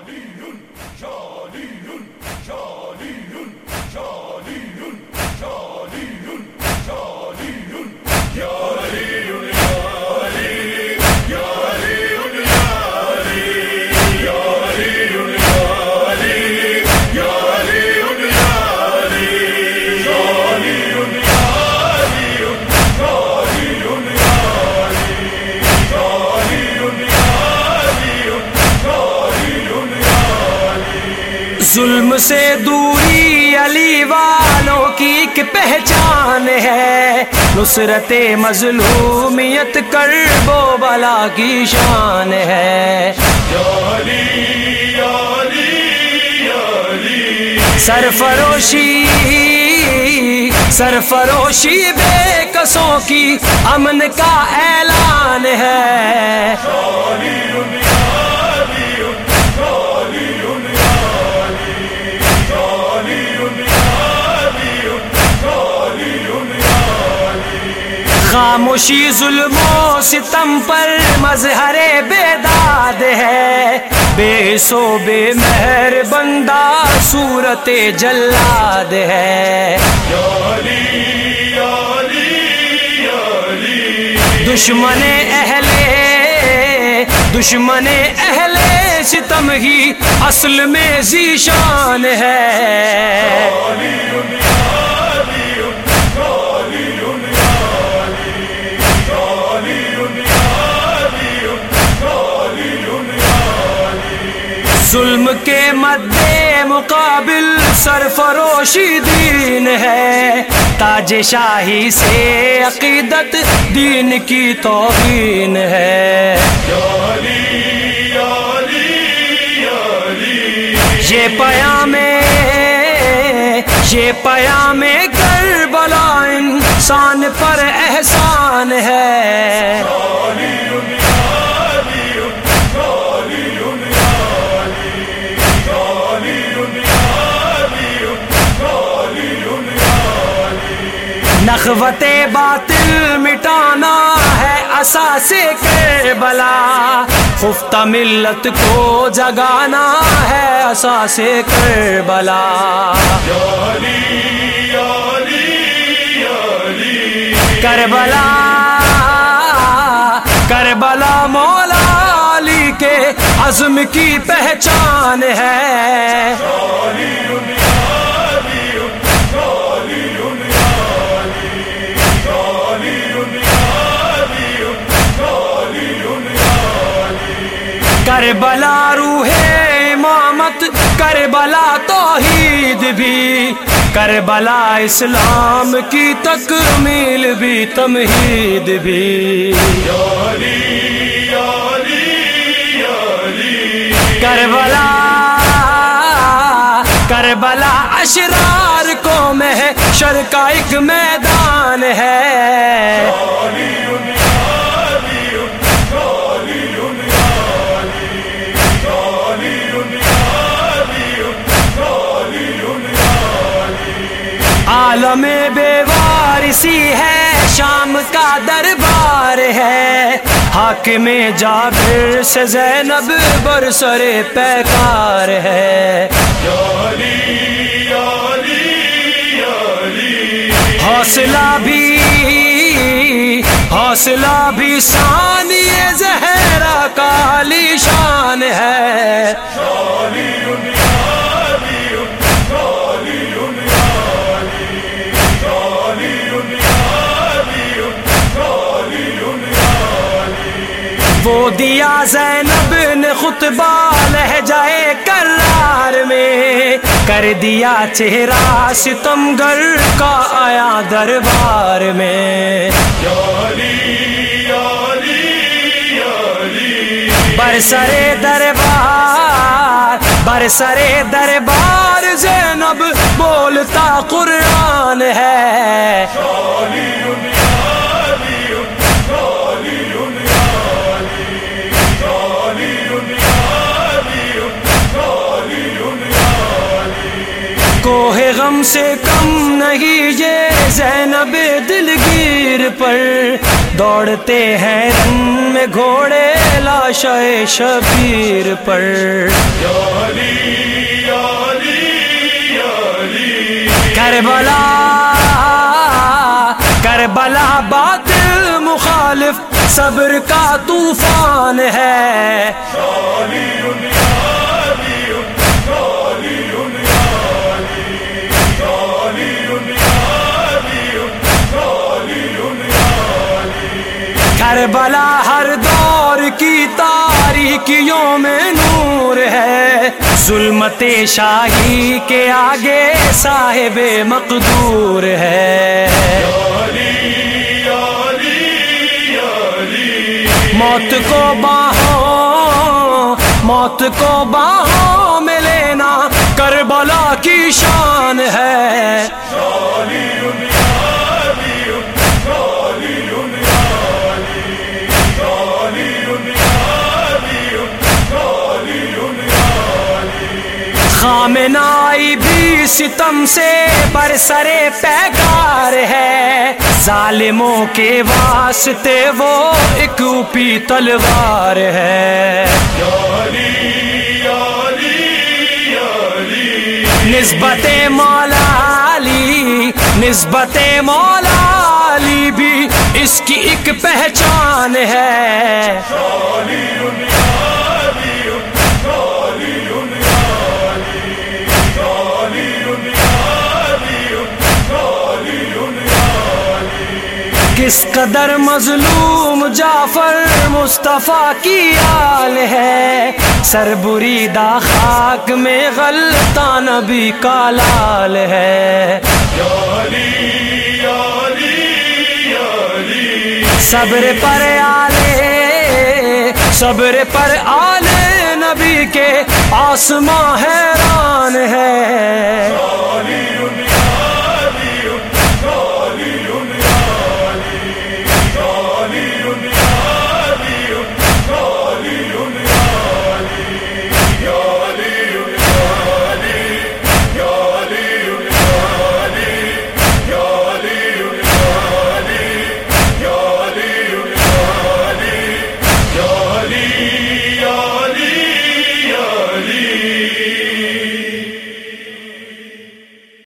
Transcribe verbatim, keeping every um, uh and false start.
ظلم سے دوری علی والوں کی ایک پہچان ہے، نصرت مظلومیت کرب و بلا کی شان ہے۔ سرفروشی سرفروشی بے کسوں کی امن کا اعلان ہے۔ خاموشی ظلم و ستم پر مظہر بیداد ہے، بے سو بے مہر بندہ صورت جلاد ہے۔ دشمن اہل دشمن اہل ستم ہی اصل میں ذیشان ہے۔ ظلم کے مد مقابل سرفروشی دین ہے، تاج شاہی سے عقیدت دین کی توہین ہے۔ یہ پیام یہ پیام کربلا انسان پر احسان ہے۔ نخوت باطل مٹانا ہے اساس کربلا، خفتہ ملت کو جگانا ہے اساس کربلا۔ کربلا کربلا مولا علی کے عزم کی پہچان ہے۔ کربلا روح امامت، کربلا توحید بھی، کربلا اسلام کی تکمیل بھی تمہید بھی۔ کربلا کربلا اشرار کو محشر کا ایک میدان ہے۔ عالم بے وارثی ہے، شام کا دربار ہے، حاکم جابر سے زینب برسر پیکار ہے۔ حوصلہ بھی حوصلہ بھی ثانی زہرا کا علی شان ہے۔ وہ دیا زینب نے خطبہ لہجہ کرار میں، کر دیا چہرہ ستمگر کا آیا دربار میں۔ برسرے دربار برسرے دربار زینب بولتا قرآن ہے۔ کوہ غم سے کم نہیں یہ زینب دلگیر پر دوڑتے ہیں رن میں گھوڑے لاشائے شبیر پر کربلا کربلا باطل مخالف صبر کا طوفان ہے کربلا ہر دور کی تاریکیوں میں نور ہے ظلمت شاہی کے آگے صاحب مقدور ہے موت کو باہوں موت کو باہوں میں لینا کربلا کی شان ہے خامنائی بھی ستم سے برسرے پیکار ہے ظالموں کے واسطے وہ ایک اوپی تلوار ہے نسبت مولا علی نسبت مولا علی بھی اس کی ایک پہچان ہے کس قدر مظلوم جعفر مصطفیٰ کی آل ہے سر بریدہ خاک میں غلطہ نبی کا لال ہے صبر پر آلے صبر پر آلے نبی کے آسماں حیران